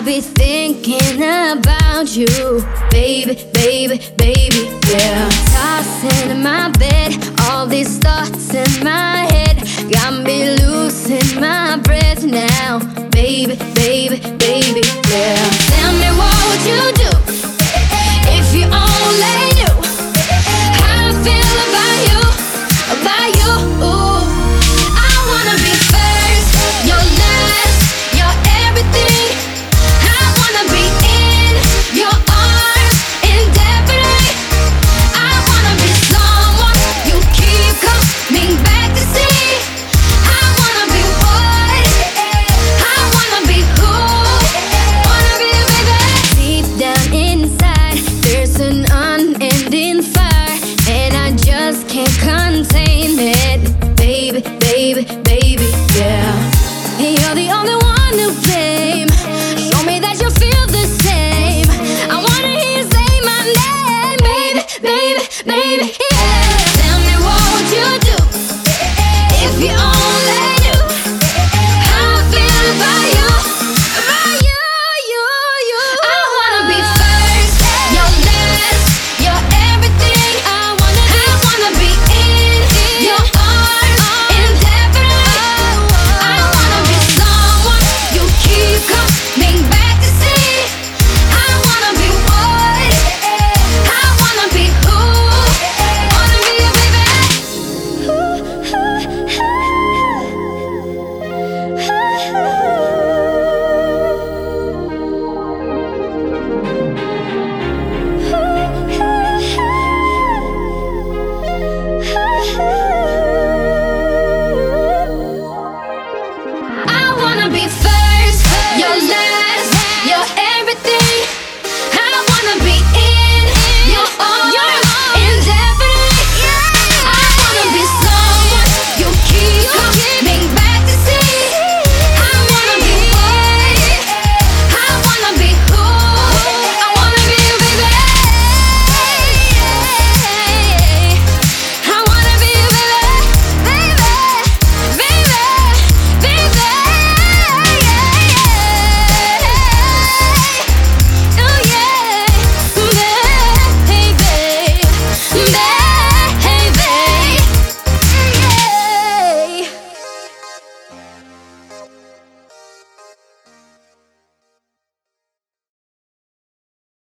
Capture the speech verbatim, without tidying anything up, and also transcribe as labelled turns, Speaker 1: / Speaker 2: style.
Speaker 1: be thinking about you, baby, baby, baby, yeah. Tossing in my bed, all these thoughts in my head got me losing my breath now, baby, baby, baby, yeah. Tell me what would you do if you only knew how I feel about you, about you. I wanna be first, your last, your everything. I wanna be in your arms indefinitely. I wanna be someone you keep coming back to see. I wanna be what? I wanna be who? Wanna be you, baby. Deep down inside, there's an unending fire, and I just can't contain it, baby, baby, baby, yeah. You're the only one to blame. Show me that you feel the same. I wanna hear you say my name, baby, baby, baby, yeah. Tell me what would you do if you only knew how I feel about you, about you, you, you. I wanna be first, your last, your everything. I wanna, I wanna be in your arms indefinitely. I wanna be someone you keep coming back to see. I wanna be what? I wanna be who? Wanna be your baby. I wanna be first, your last, your everything. I wanna be in